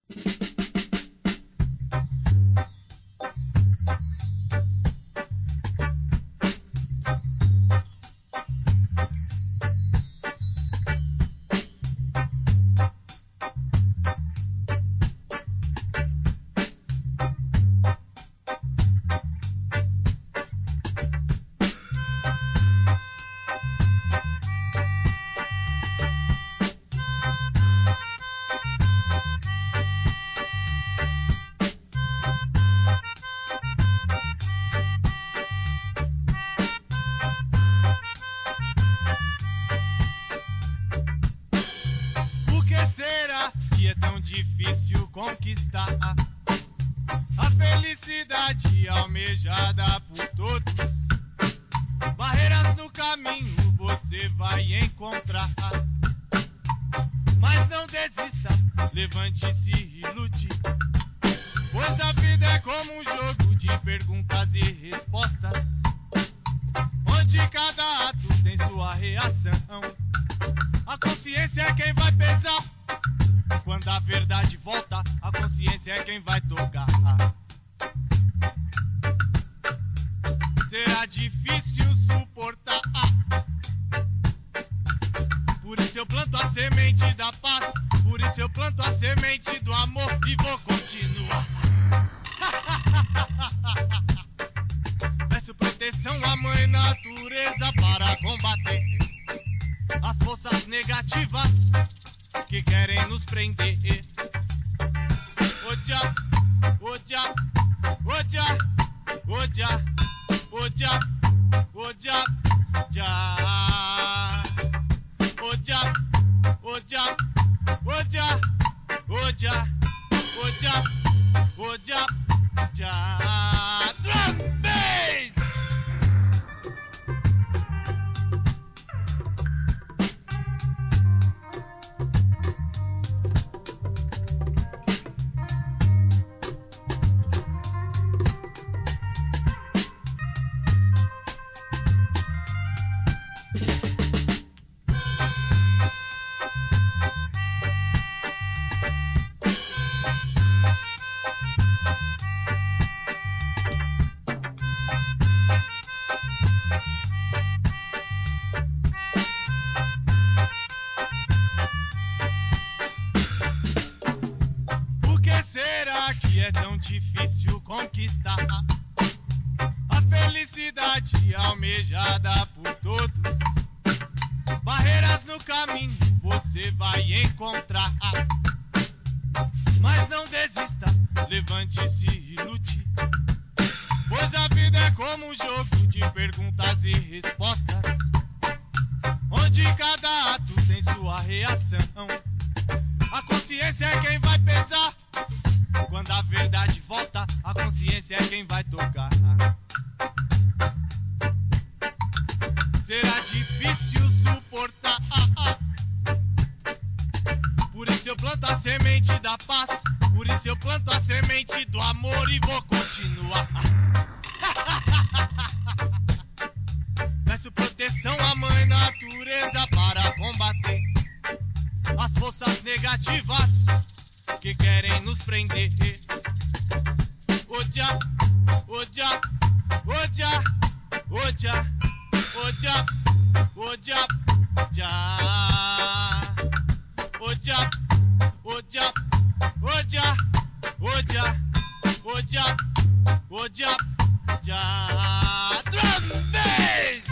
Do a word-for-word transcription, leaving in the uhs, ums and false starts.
Difícil conquistar a felicidade almejada por todos. Barreiras no caminho você vai encontrar, mas não desista, levante-se e lute, pois a vida é como um jogo de perguntas e respostas, onde cada ato tem sua reação. A consciência é quem vai pesar. Quando a verdade volta, a consciência é quem vai tocar. Será difícil suportar, por isso eu planto a semente da paz, por isso eu planto a semente do amor e vou continuar. Peço proteção à mãe natureza para combater as forças negativas que querem nos prender. Oja, oja, oja, oja, oja, oja, já. Oja, oja, oja, oja, oja, oja, já. Drum bass! Será que é tão difícil conquistar a felicidade almejada por todos? Barreiras no caminho você vai encontrar, mas não desista, levante-se e lute, pois a vida é como um jogo de perguntas e respostas, onde cada ato tem sua reação. A consciência é quem vai pesar. Quando a verdade volta, a consciência é quem vai tocar. Será difícil suportar, por isso eu planto a semente da paz, por isso eu planto a semente do amor e vou continuar. Peço proteção à mãe natureza para combater as forças negativas que querem nos prender. Oja, oja, oja, oja, oja, oja, já. Oja, oja, oja, oja, oja, oja, já. Drum bass!